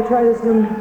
try this one.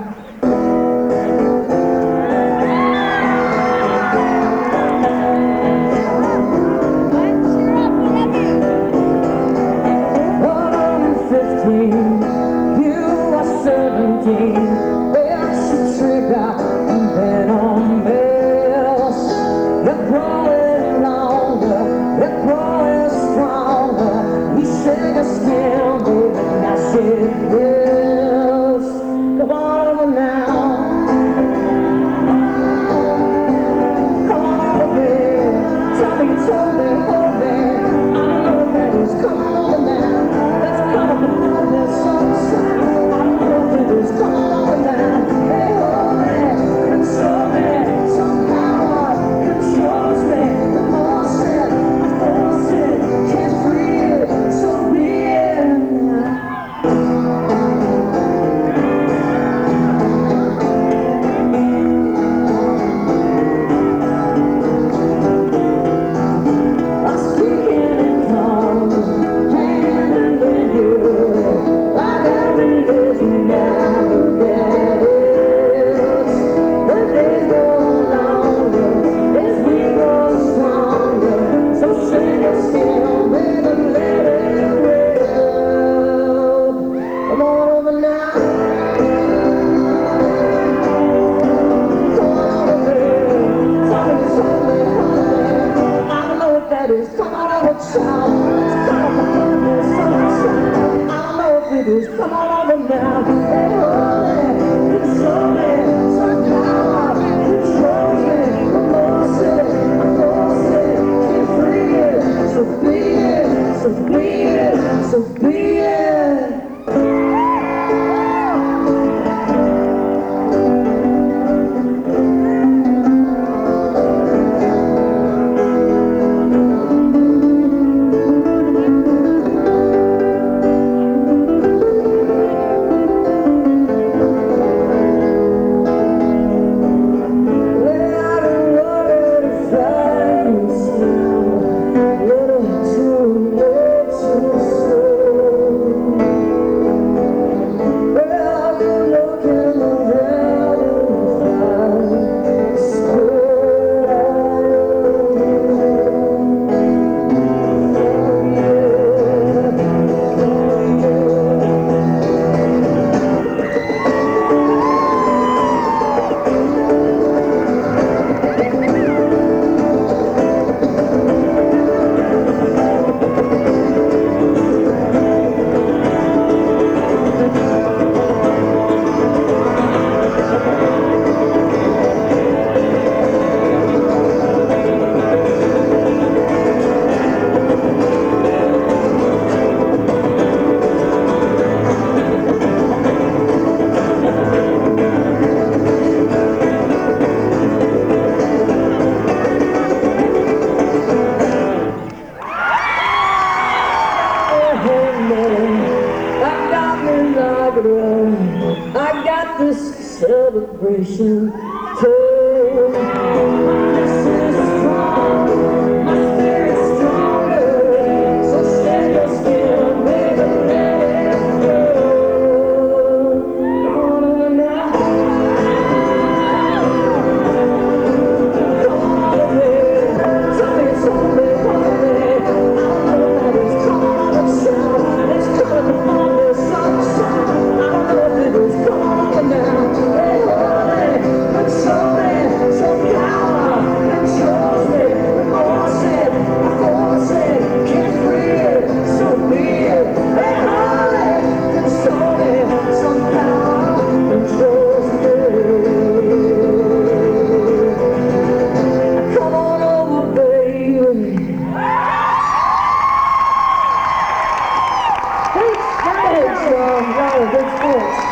Come on over now, hey, holy, console me, some power, control me, remorse it, force it, get free, so be it, so be it, so be it. I got this celebration too. This is strong, my spirit's stronger. So stand your still, baby, let it go. Come on over now. Come on over. Tell me something, honey. I know that it's coming on sound. It's coming on the sunshine. Thanks,